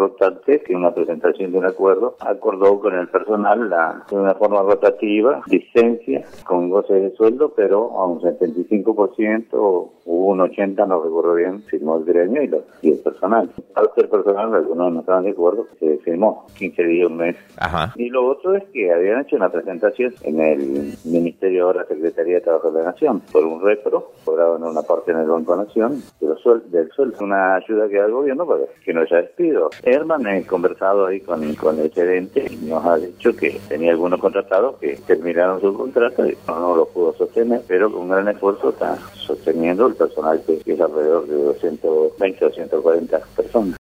por obstante, que una presentación de un acuerdo acordó con el personal de una forma rotativa, licencia con goce de sueldo, pero a un 75%, hubo un 80%, no recuerdo bien, firmó el gremio y el personal. Parte del personal, algunos no estaban de acuerdo, se firmó 15 días, un mes. Ajá. Y lo otro es que habían hecho una presentación en el Ministerio de la Secretaría de Trabajo de la Nación por un repro, cobraban una parte en el Banco Nación del sueldo, una ayuda que da el gobierno para que no haya despido. Herman, he conversado ahí con el gerente y nos ha dicho que tenía algunos contratados que terminaron su contrato y no lo pudo sostener, pero con un gran esfuerzo está sosteniendo el personal que es alrededor de 220 o 240 personas.